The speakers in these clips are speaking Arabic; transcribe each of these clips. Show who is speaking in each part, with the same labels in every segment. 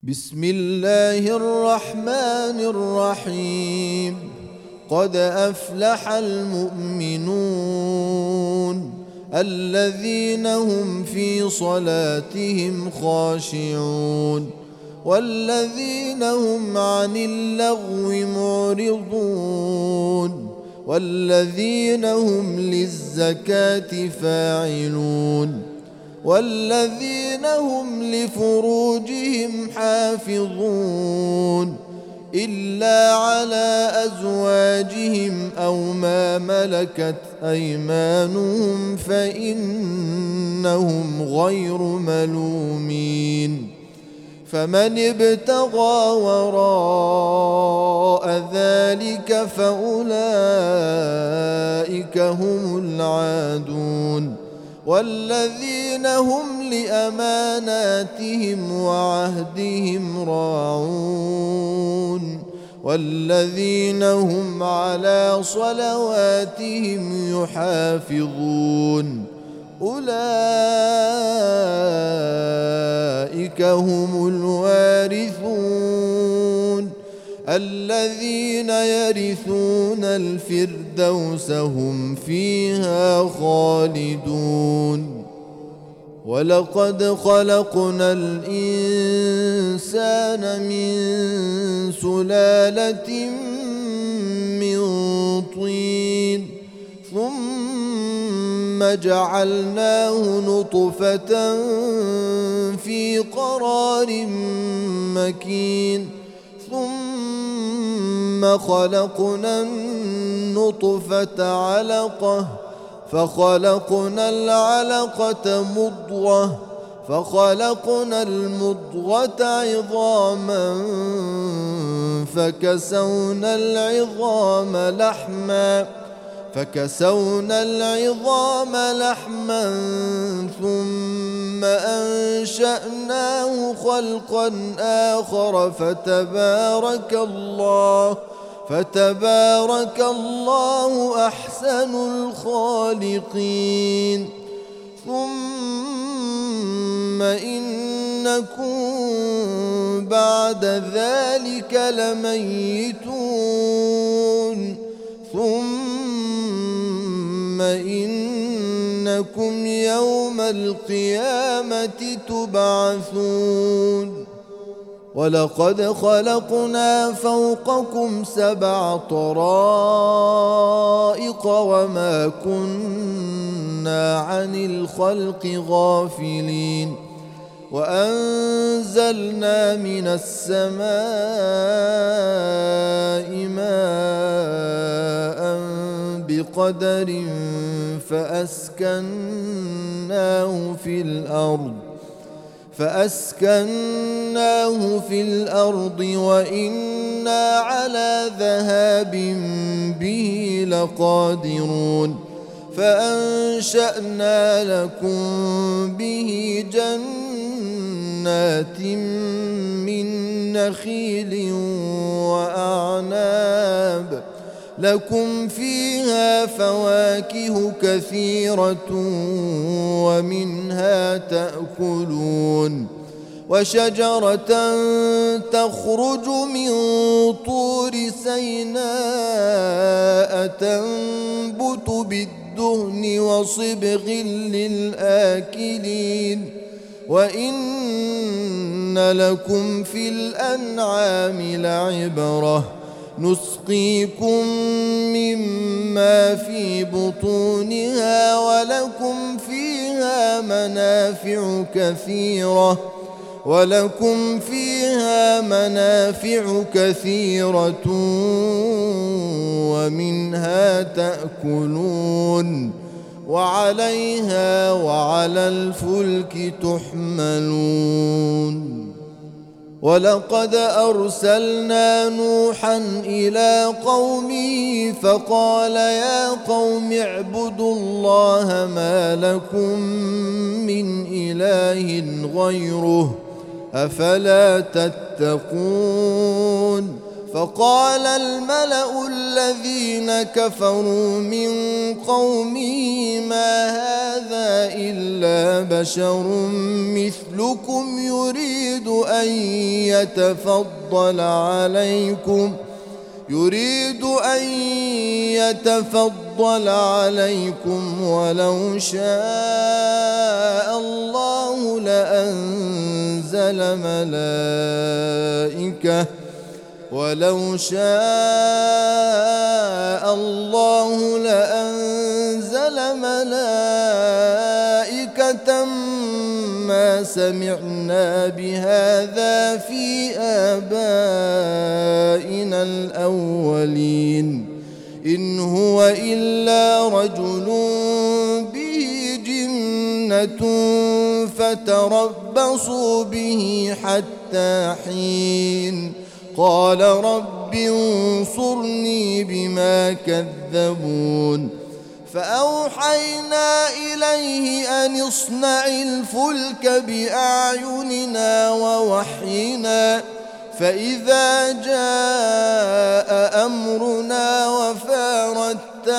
Speaker 1: بسم الله الرحمن الرحيم. قد أفلح المؤمنون الذين هم في صلاتهم خاشعون والذين هم عن اللغو معرضون والذين هم للزكاة فاعلون والذين هم لفروجهم حافظون إلا على أزواجهم أو ما ملكت أيمانهم فإنهم غير ملومين. فمن ابتغى وراء ذلك فأولئك هم العادون والذين هم لأماناتهم وعهدهم راعون والذين هم على صلواتهم يحافظون أولئك هم الوارثون الذين يرثون الفردوس هم فيها خالدون. ولقد خلقنا الإنسان من سلالة من طين ثم جعلناه نطفة في قرار مكين ثم خلقنا النطفة علقة فخلقنا العلقة مضغة فخلقنا المضغة عظاما فكسونا العظام لحما ثم أنشأناه خلقا آخر فتبارك الله أحسن الخالقين. ثم إنكم بعد ذلك لميتون ثم إنكم يوم القيامة تبعثون. ولقد خلقنا فوقكم 7 طرائق وما كنا عن الخلق غافلين وأنزلنا من السماء ماء بقدر فأسكناه في الأرض وإنا على ذهاب به لقادرون. فأنشأنا لكم به جنات من نخيل وأعناب لكم فيها فواكه كثيرة ومنها تأكلون وشجرة تخرج من طور سيناء تنبت بالدهن وصبغ للآكلين وإن لكم في الأنعام لعبرة نسقيكم مما في بطونها ولكم فيها منافع كثيرة ومنها تأكلون وعليها وعلى الفلك تحملون. ولقد أرسلنا نوحا إلى قومه فقال يا قوم اعبدوا الله ما لكم من إله غيره أفلا تتقون. فقال الملأ الذين كفروا من قومه ما هذا إلا بشر مثلكم يريد أن يتفضل عليكم ولو شاء الله لأنزل ملائكة ما سمعنا بهذا في آبائنا الأولين إن هو إلا رجل به جنة فتربصوا به حتى حين قال رب انصرني بما كذبون فأوحينا إليه أن اصنع الفلك بأعيننا ووحينا فإذا جاء أمرنا وفارت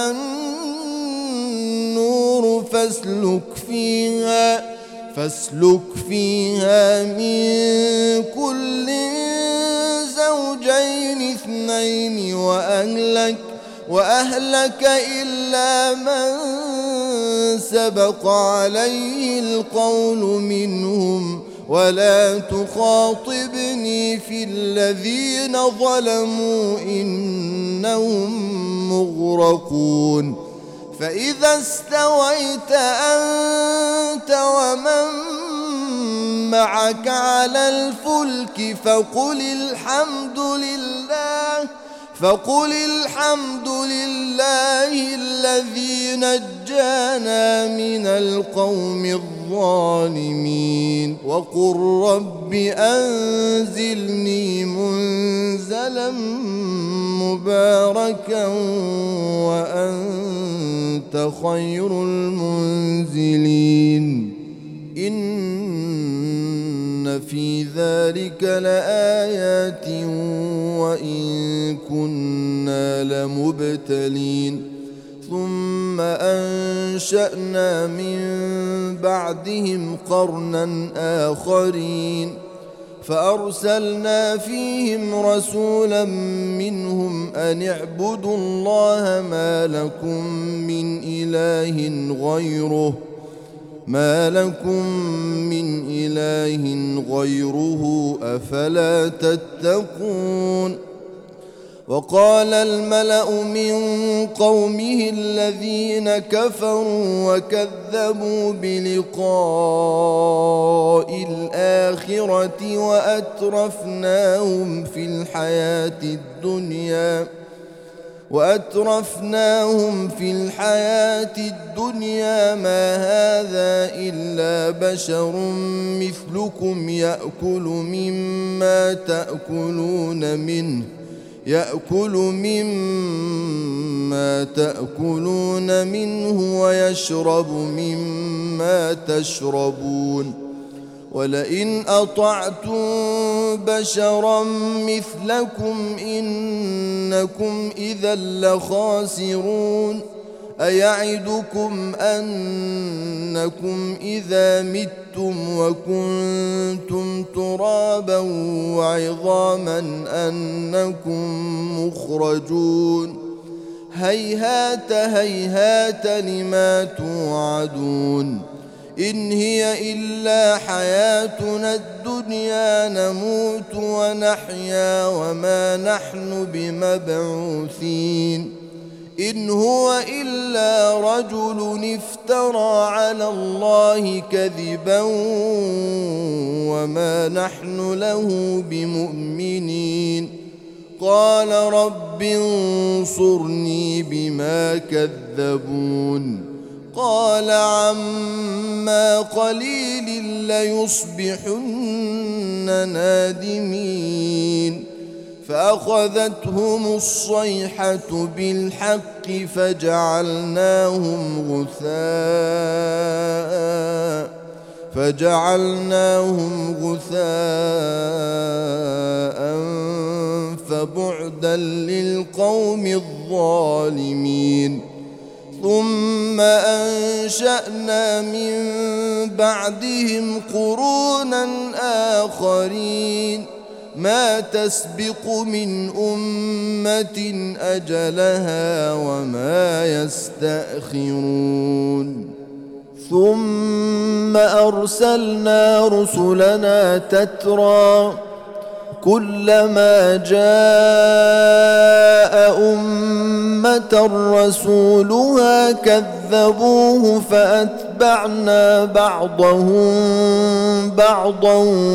Speaker 1: النور فاسلك فيها من كل زوجين اثنين وأهلك إلا من سبق عليه القول منهم ولا تخاطبني في الذين ظلموا إنهم مغرقون فإذا استويت أنت ومن معك على الفلك فقل الحمد لله الذي نجانا من القوم الظالمين وقل رب أنزلني منزلا مباركا وأنت خير المنزلين إن في ذلك لآيات وإن كنا لمبتلين ثم أنشأنا من بعدهم قرنا آخرين فأرسلنا فيهم رسولا منهم أن اعبدوا الله ما لكم من إله غيره أفلا تتقون وقال الملأ من قومه الذين كفروا وكذبوا بلقاء الآخرة وأترفناهم في الحياة الدنيا ما هذا إلا بشر مثلكم يأكل مما تأكلون منه ويشرب مما تشربون ولئن أطعتم بشرا مثلكم إنكم إذا لخاسرون أيعدكم أنكم إذا متم وكنتم ترابا وعظاما أنكم مخرجون هيهات لما توعدون إن هي إلا حياتنا الدنيا نموت ونحيا وما نحن بمبعوثين إن هو إلا رجل افترى على الله كذبا وما نحن له بمؤمنين قال رب انصرني بما كذبون قال عما قليل ليصبحن نادمين فأخذتهم الصيحة بالحق فجعلناهم غثاء فبعدا فبعدا للقوم الظالمين. ثم أنشأنا من بعدهم قرونا آخرين ما تسبق من أمة أجلها وما يستأخرون. ثم أرسلنا رسلنا تترى كلما جاء أمة رسولها كذبوه فأتبعنا بعضهم بعضا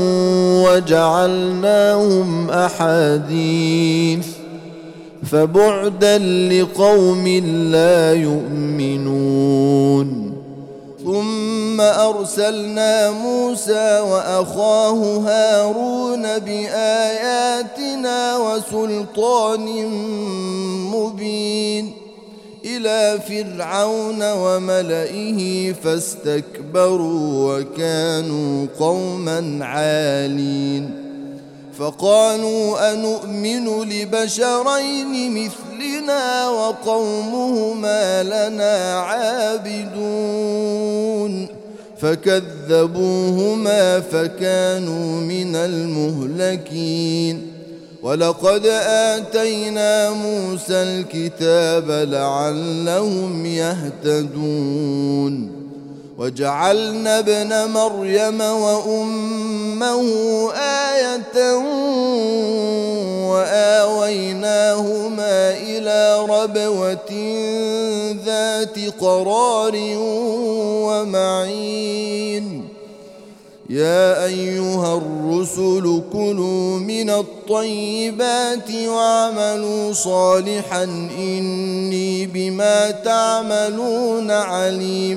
Speaker 1: وجعلناهم أحاديث فبعدا لقوم لا يؤمنون. ثم أرسلنا موسى وأخاه هارون بآياتنا وسلطان مبين إلى فرعون وملئه فاستكبروا وكانوا قوما عالين. فقالوا أنؤمن لبشرين مثلنا وقومهما لنا عابدون فكذبوهما فكانوا من المهلكين. ولقد آتينا موسى الكتاب لعلهم يهتدون. وجعلنا ابن مريم وأمه آية وآويناهما إلى ربوة ذات قرار ومعين. يا أيها الرسل كلوا من الطيبات واعملوا صالحا إني بما تعملون عليم.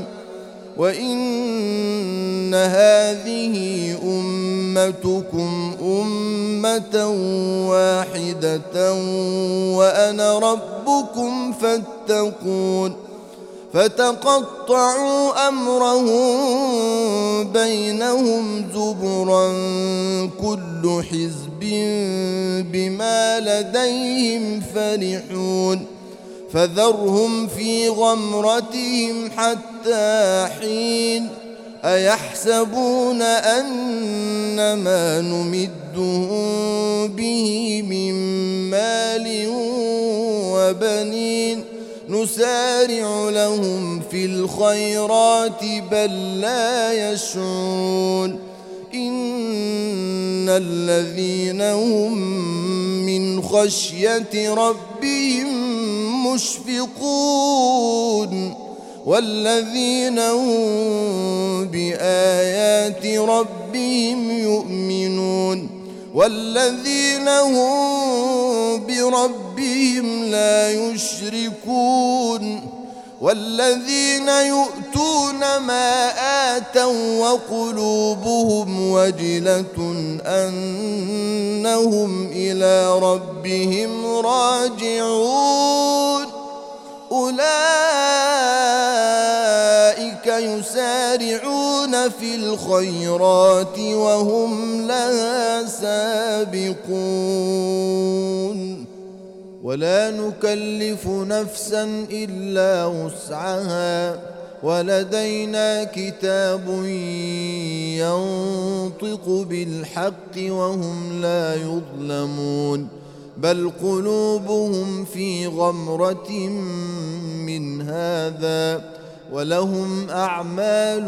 Speaker 1: وإن هذه أمتكم أمة واحدة وأنا ربكم فاتقون. فتقطعوا أمرهم بينهم زبرا كل حزب بما لديهم فرحون. فذرهم في غمرتهم حتى حين. أيحسبون أن ما نمدهم به من مال وبنين نسارع لهم في الخيرات بل لا يشعرون. إن الذين هم من خشية ربهم مشفقون والذين هم بآيات ربهم يؤمنون والذين هم بربهم لا يشركون والذين يؤتون ما آتوا وقلوبهم وجلة أنهم إلى ربهم راجعون. أولئك يسارعون في الخيرات وهم لها سابقون. ولا نكلف نفسا إلا وسعها ولدينا كتاب ينطق بالحق وهم لا يظلمون. بل قلوبهم في غمرة من هذا ولهم أعمال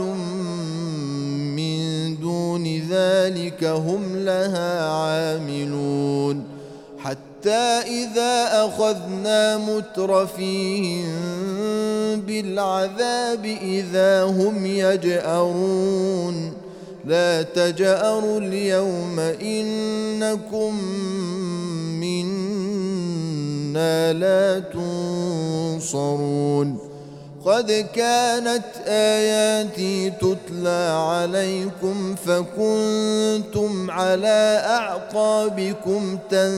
Speaker 1: من دون ذلك هم لها عاملون. حتى إذا أخذنا مترفيهم بالعذاب إذا هم يجأرون. لا تجأروا اليوم إنكم منا لا تنصرون. قد كانت آياتي تتلى عليكم فكنتم على أعقابكم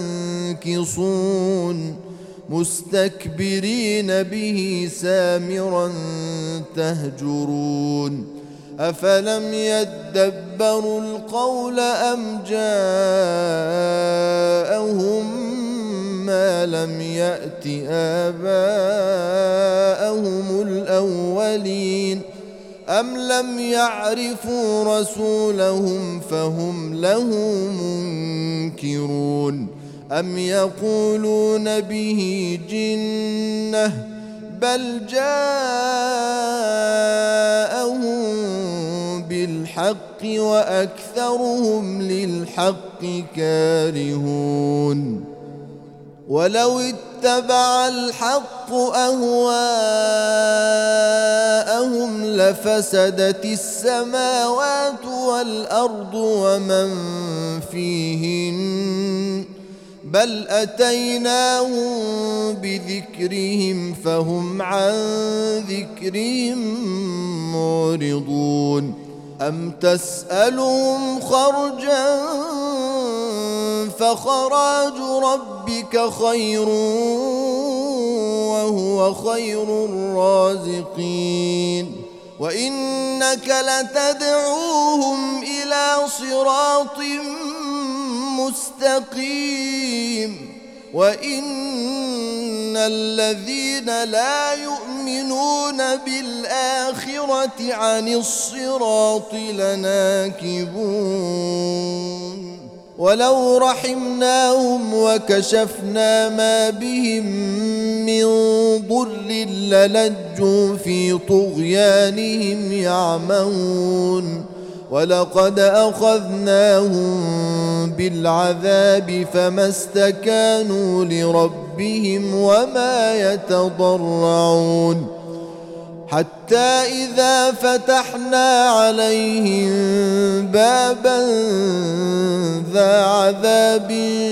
Speaker 1: تنكصون مستكبرين به سامرا تهجرون. أفلم يدبروا القول أم جاءهم ما ألم يأت آباءهم الأولين أم لم يعرفوا رسولهم فهم له منكرون أم يقولون به جنة بل جاءهم بالحق وأكثرهم للحق كارهون ولو اتبع الحق أهواءهم لفسدت السماوات والأرض ومن فيهن بل أتيناهم بذكرهم فهم عن ذكرهم معرضون أم تسألهم خرجا فخراج ربك خير وهو خير الرازقين وإنك لتدعوهم إلى صراط مستقيم وإن الذين لا يؤمنون بالآخرة عن الصراط لناكبون ولو رحمناهم وكشفنا ما بهم من ضر للجوا في طغيانهم يعمهون ولقد أخذناهم بالعذاب فما استكانوا لربهم وما يتضرعون حتى إذا فتحنا عليهم بابا ذا عذاب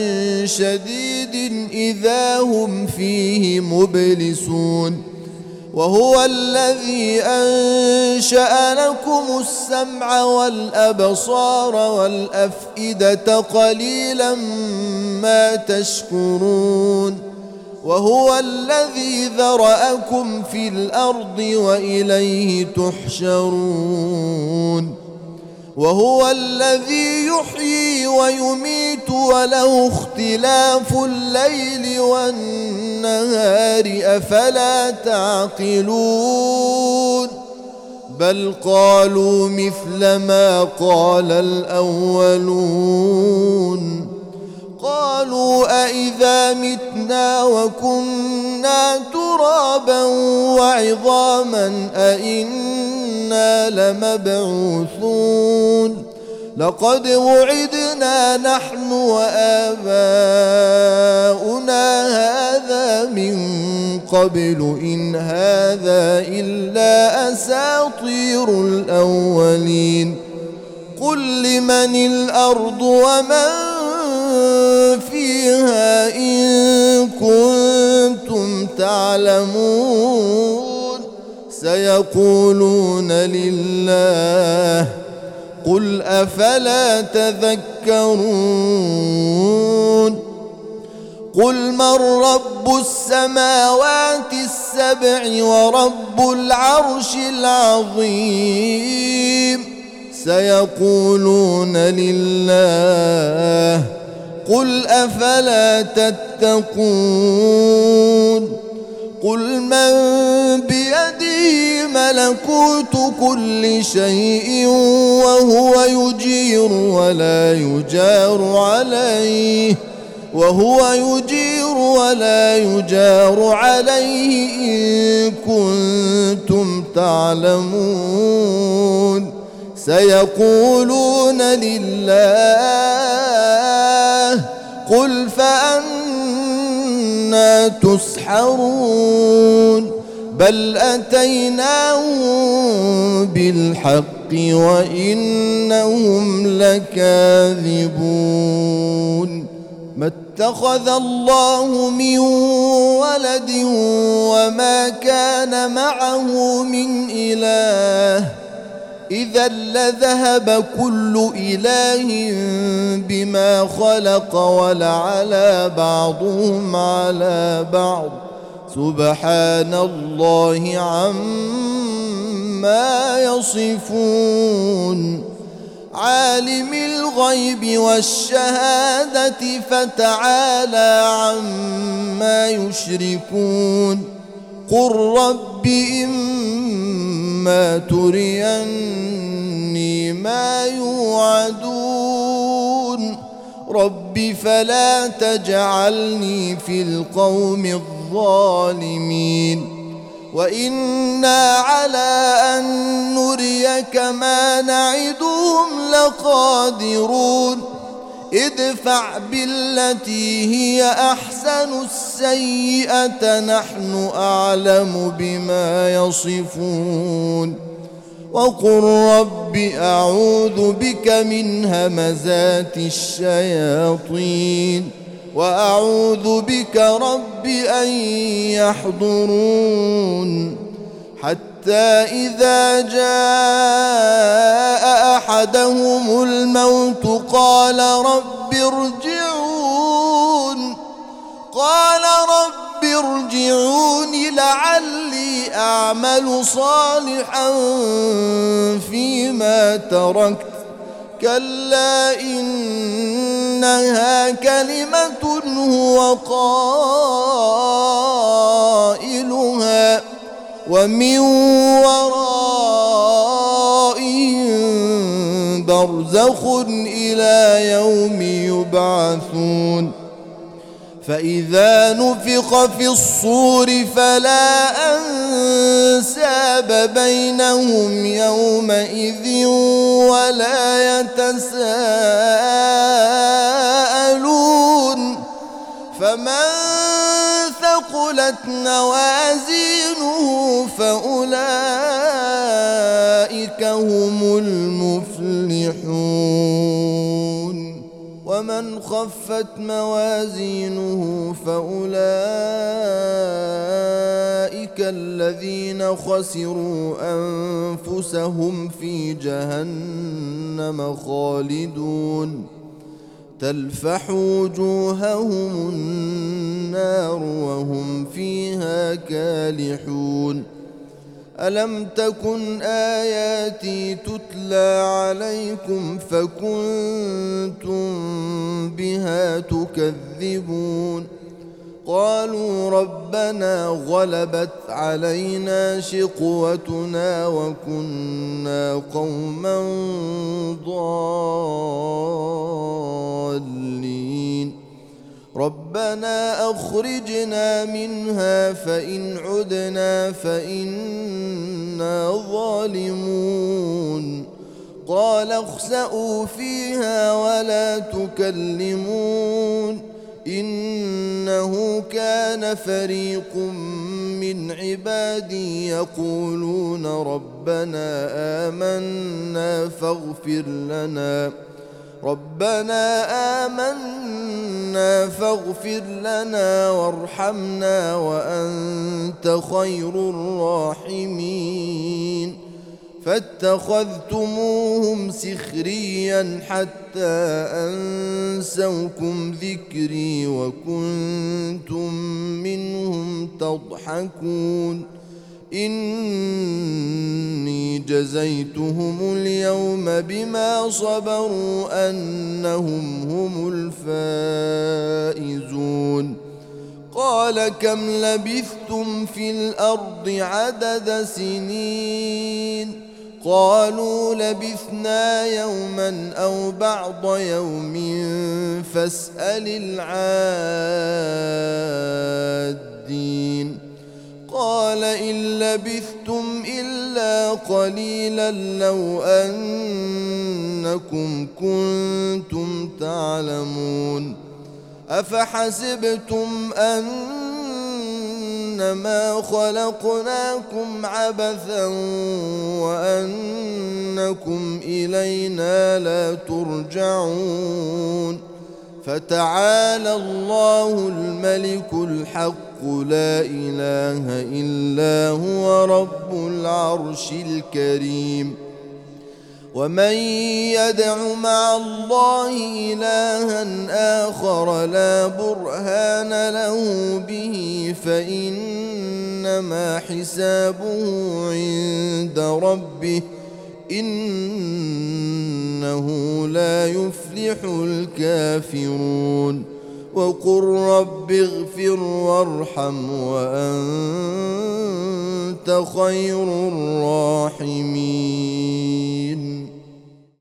Speaker 1: شديد إذا هم فيه مبلسون وهو الذي أنشأ لكم السمع والأبصار والأفئدة قليلا ما تشكرون وهو الذي ذرأكم في الأرض وإليه تحشرون وهو الذي يحيي ويميت وله اختلاف الليل والنهار أفلا تعقلون بل قالوا مثل ما قال الأولون قالوا أإذا متنا وكنا ترابا وعظاما أإنا لمبعوثون لقد وعدنا نحن وآباؤنا هذا من قبل إن هذا إلا أساطير الأولين قل لمن الأرض ومن فيها إن كنتم تعلمون سيقولون لله قل أفلا تذكرون قل من رب السماوات السبع ورب العرش العظيم سيقولون لله قل أفلا تتقون قل من بيده ملكوت كل شيء وهو يجير ولا يجار عليه إن كنتم تعلمون سيقولون لله قل فأنا تسحرون بل أتيناهم بالحق وإنهم لكاذبون ما اتخذ الله من ولد وما كان معه من إله إذا لذهب كل إله بما خلق ولعلى بعضهم على بعض سبحان الله عما يصفون عالم الغيب والشهادة فتعالى عما يشركون قل رب إما تريني ما يوعدون رب فلا تجعلني في القوم الظالمين وإنا على أن نريك ما نعدهم لقادرون ادفع بالتي هي أحسن السيئة نحن أعلم بما يصفون وقل رب أعوذ بك من همزات الشياطين وأعوذ بك رب أن يحضرون حتى إذا جاء أحدهم الموت قال رب ارجعون لعلي أعمل صالحا فيما تركت كلا إنها كلمة هو قائلها ومن ورائهم برزخ إلى يوم يبعثون فإذا نفخ في الصور فلا أنساب بينهم يومئذ ولا يتساءلون فمن ثقلت موازينه فأولئك هم المفلحون ومن خفت موازينه فأولئك الذين خسروا أنفسهم في جهنم خالدون تلفح وجوههم النار وهم فيها كالحون ألم تكن آياتي تتلى عليكم فكنتم بها تكذبون قالوا ربنا غلبت علينا شقوتنا وكنا قوما ضالين ربنا أخرجنا منها فإن عدنا فإنا ظالمون قال اخسئوا فيها ولا تكلمون إنه كان فريق من عبادي يقولون ربنا آمنا فاغفر لنا وارحمنا وأنت خير الراحمين فاتخذتموهم سخريا حتى أنسوكم ذكري وكنتم منهم تضحكون إني جزيتهم اليوم بما صبروا أنهم هم الفائزون قال كم لبثتم في الأرض عدد سنين قالوا لبثنا يوما أو بعض يوم فاسأل العادين قال إن لبثتم إلا قليلا لو أنكم كنتم تعلمون أفحسبتم أنما خلقناكم عبثا وأنكم إلينا لا ترجعون فتعالى الله الملك الحق لا إله إلا هو رب العرش الكريم ومن يدع مع الله إلها آخر لا برهان له به فإنما حسابه عند ربه إنه لا يفلح الكافرون وقل رب اغفر وارحم وأنت خير الراحمين